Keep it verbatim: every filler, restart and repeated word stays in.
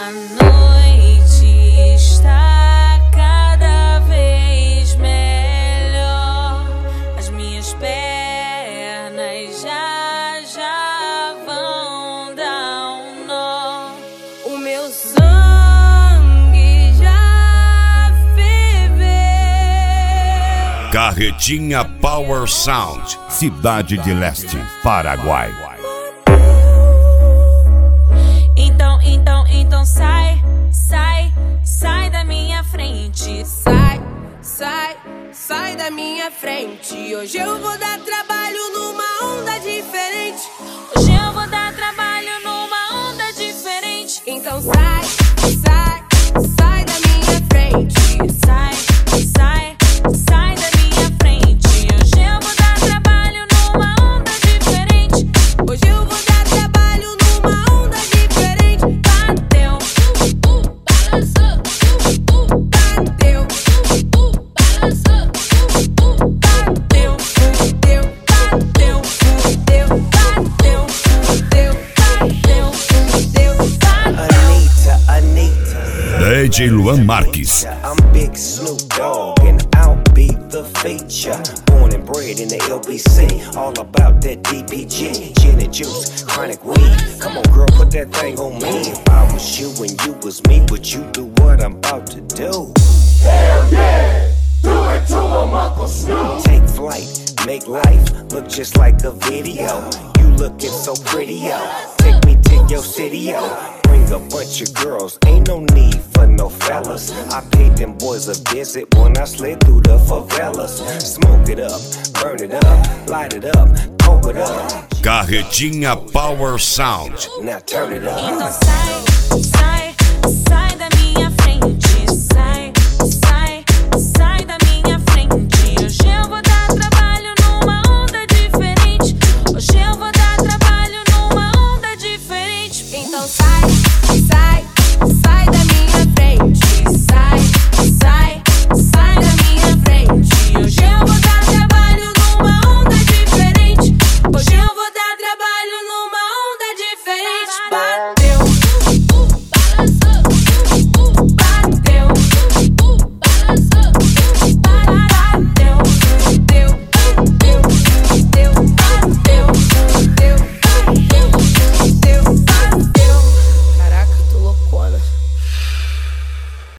A noite está cada vez melhor. As minhas pernas já, já vão dar um nó. O meu sangue já ferveu. Carretinha Power Sound, Cidade de Leste, Paraguai. Então, então, então sai, sai, sai da minha frente. Sai, sai, sai da minha frente. Hoje eu vou dar trabalho numa onda diferente. Hoje eu vou dar trabalho numa onda diferente. Então sai, sai, sai da minha frente. Sai, sai, sai da minha frente. Hoje eu vou dar trabalho numa onda diferente. Hoje eu vou dar trabalho numa onda diferente. Bateu, uh, uh, balançou, uh, uh, bateu, uh, uh, balançou, uh, uh, bateu, fudeu, bateu, fudeu, bateu, fudeu, bateu, fudeu, Anitta, Anitta. D J Luan Marques. I'm Big Snoop Dogg and I'll be the feature. Born and bred in the L B C, all about that D P G, gin and juice, chronic weed. Come on, girl, put that thing on me. If I was you and you was me, would you do what I'm about to do? Hell yeah, do it to him, Uncle Snoop. Take flight, make life look just like a video. You looking so pretty, yo. Take me to your city, yo. Bring a bunch of girls, ain't no need for no fellas. I paid them boys a visit when I slid through the favelas. Smoke it up, burn it up, light it up, coke it up. Carretinha Power Sound. Now turn it up. então sai, sai, sai da minha frente. Sai, sai, sai da minha frente. Hoje eu vou dar trabalho numa onda diferente. Hoje eu vou dar trabalho numa onda diferente. então sai.